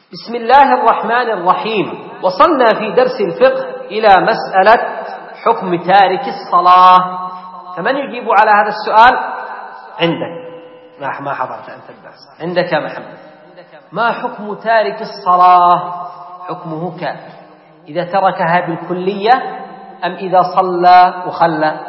بسم الله الرحمن الرحيم. وصلنا في درس الفقه إلى مسألة حكم تارك الصلاة. فمن يجيب على هذا السؤال؟ عندك ما حضرت أنت الدرس. عندك يا محمد. ما حكم تارك الصلاة؟ حكمه كافر إذا تركها بالكلية أم إذا صلى وخلى؟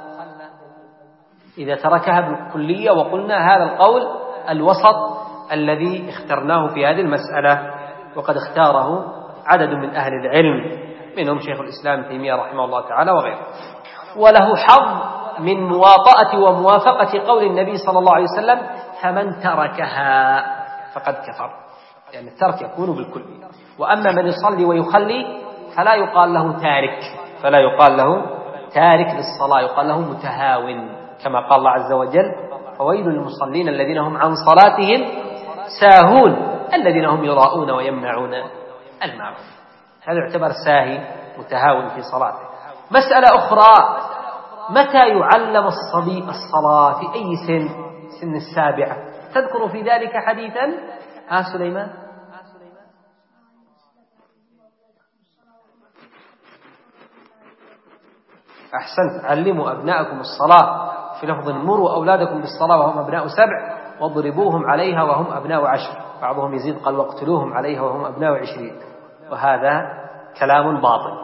إذا تركها بالكلية، وقلنا هذا القول الوسط الذي اخترناه في هذه المسألة، وقد اختاره عدد من أهل العلم منهم شيخ الإسلام ابن تيمية رحمه الله تعالى وغيره. وله حظ من مواطأة وموافقة قول النبي صلى الله عليه وسلم: فمن تركها فقد كفر. يعني الترك يكون بالكلية. وأما من يصلي ويخلي فلا يقال له تارك للصلاة، يقال له متهاون، كما قال الله عز وجل: فويل للمصلين الذين هم عن صلاتهم ساهون الذين هم يراءون ويمنعون الماعون. هذا يعتبر ساهي متهاون في صلاته. مسألة أخرى: متى يعلم الصبي الصلاة؟ في أي سن السابعة؟ تذكر في ذلك حديثا؟ سليمان. أحسنت. علموا أبناءكم الصلاة، في لفظ: مروا أولادكم بالصلاة وهم أبناء 7 واضربوهم عليها وهم أبناء 10. بعضهم يزيد قال: واقتلوهم عليها وهم أبناء 20. وهذا كلام باطل،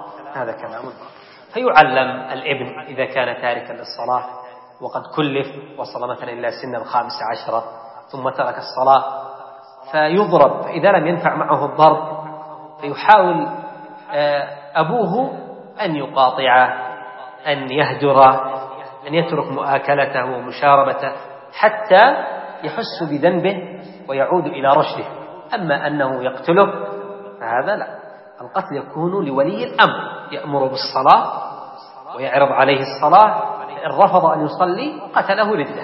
فيعلم الابن إذا كان تاركا للصلاة وقد كلف وصل مثلا إلى سن 15 ثم ترك الصلاة فيضرب، فإذا لم ينفع معه الضرب فيحاول أبوه أن يقاطعه، أن يهجره، أن يترك مؤاكلته ومشاربته حتى يحس بذنبه ويعود إلى رشده. أما أنه يقتله فهذا لا. القتل يكون لولي الأمر، يأمر بالصلاة ويعرض عليه الصلاة، فإن رفض أن يصلي قتله ردة.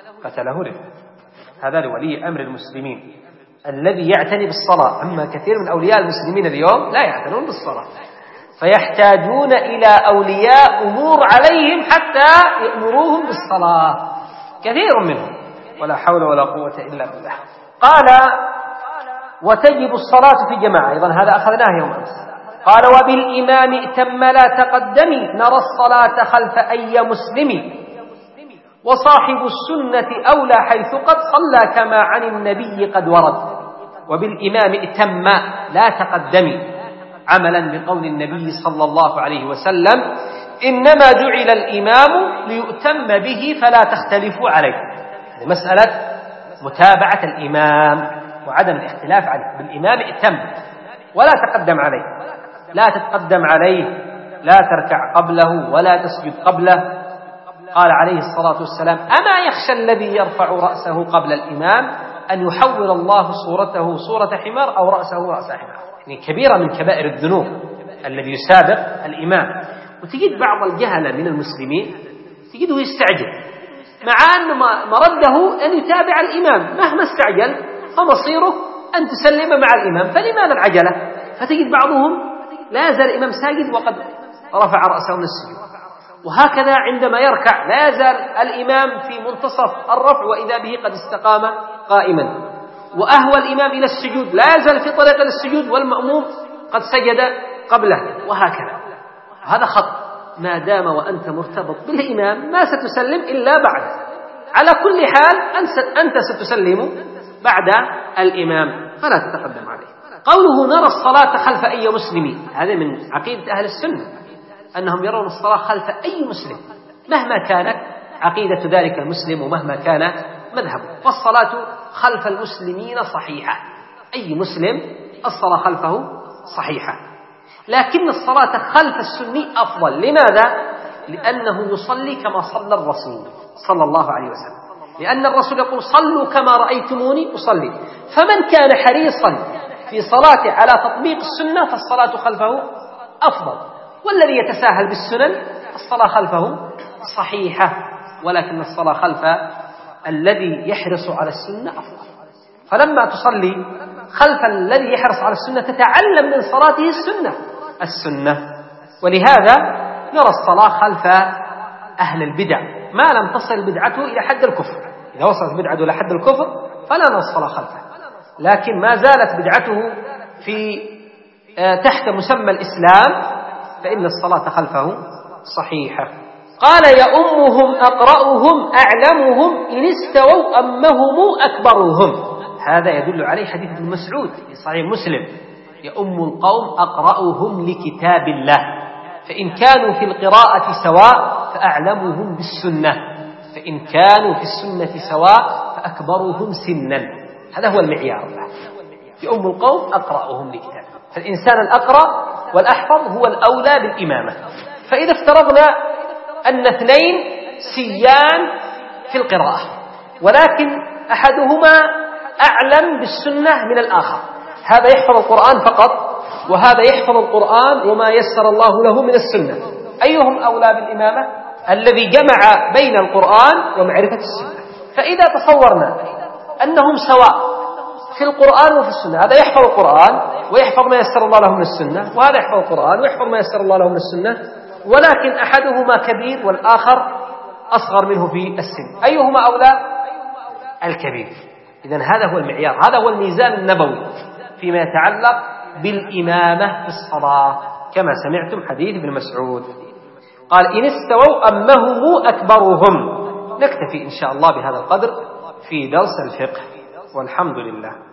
هذا لولي أمر المسلمين الذي يعتني بالصلاة. أما كثير من أولياء المسلمين اليوم لا يعتنون بالصلاة، فيحتاجون إلى أولياء أمور عليهم حتى يأمروهم بالصلاة، كثير منهم، ولا حول ولا قوة إلا بالله. قال: وتجب الصلاة في جماعة. أيضا هذا أخذناه يوم أمس. قال: وبالإمام ائتم لا تقدمي، نرى الصلاة خلف أي مسلم، وصاحب السنة أولى حيث قد صلى كما عن النبي قد ورد. وبالإمام ائتم لا تقدمي، عملا بقول النبي صلى الله عليه وسلم: إنما جعل الإمام ليؤتم به فلا تختلفوا عليه. هذه مسألة متابعة الإمام وعدم الاختلاف عليه. بالإمام ائتم ولا تقدم عليه، لا تتقدم عليه، لا تركع قبله ولا تسجد قبله. قال عليه الصلاة والسلام: أما يخشى الذي يرفع رأسه قبل الإمام أن يحول الله صورته صورة حمار أو رأسه رأس حمار. يعني كبيرة من كبائر الذنوب الذي يسابق الإمام. وتجد بعض الجهلة من المسلمين تجده يستعجل، مع أن مرده أن يتابع الإمام، مهما استعجل فمصيره أن تسلم مع الإمام، فلماذا العجلة؟ فتجد بعضهم لا يزال الإمام ساجد وقد رفع رأسه من السجود. وهكذا عندما يركع لا يزال الإمام في منتصف الرفع وإذا به قد استقام قائما، وأهوى الإمام إلى السجود لا يزال في طريق السجود والمأموم قد سجد قبله، وهكذا. هذا خطأ. ما دام وأنت مرتبط بالإمام ما ستسلم إلا بعد. على كل حال أنت ستسلم بعد الإمام فلا تتقدم عليه. قوله: نرى الصلاة خلف أي مسلم، هذا من عقيدة أهل السنة، أنهم يرون الصلاة خلف أي مسلم مهما كانت عقيدة ذلك المسلم ومهما كان مذهبه. فالصلاة خلف المسلمين صحيحة، أي مسلم الصلاة خلفه صحيحة. لكن الصلاة خلف السني أفضل. لماذا؟ لأنه يصلي كما صلى الرسول صلى الله عليه وسلم، لأن الرسول يقول: صلوا كما رأيتموني أصلي. فمن كان حريصا في صلاته على تطبيق السنة فالصلاة خلفه أفضل، والذي يتساهل بالسنن الصلاة خلفه صحيحة، ولكن الصلاة خلف الذي يحرص على السنة أفضل. فلما تصلي خلف الذي يحرص على السنة تتعلم من صلاته السنة. ولهذا نرى الصلاة خلف أهل البدع ما لم تصل بدعته إلى حد الكفر. إذا وصلت بدعته إلى حد الكفر فلا نرى الصلاة خلفه، لكن ما زالت بدعته في تحت مسمى الإسلام فإن الصلاة خلفه صحيحة. قال يؤمهم أقرأهم أعلمهم إن استووا أمهم أكبرهم. هذا يدل عليه حديث ابن مسعود في صحيح مسلم: يؤم القوم أقرأهم لكتاب الله، فإن كانوا في القراءة سواء فأعلمهم بالسنة، فإن كانوا في السنة سواء فأكبرهم سنا. هذا هو المعيار. يؤم القوم أقرأهم لكتاب، فالإنسان الأقرأ والأحفظ هو الأولى بالإمامة. فإذا افترضنا أن اثنين سيان في القراءة، ولكن أحدهما أعلم بالسنة من الآخر، هذا يحفظ القرآن فقط وهذا يحفظ القرآن وما يسر الله له من السنة، أيهم أولى بالإمامة؟ الذي جمع بين القرآن ومعرفة السنة. فإذا تصورنا أنهم سواء في القرآن وفي السنة، هذا يحفظ القرآن ويحفظ ما يسر الله له من السنة، وهذا يحفظ القرآن ويحفظ ما يسر الله له من السنة، ولكن أحدهما كبير والآخر أصغر منه في السن، أيهما أولى؟ الكبير. إذن هذا هو المعيار، هذا هو الميزان النبوي فيما يتعلق بالإمامة في الصلاة، كما سمعتم حديث ابن مسعود قال: إن استووا أمهم أكبرهم. نكتفي إن شاء الله بهذا القدر في درس الفقه، والحمد لله.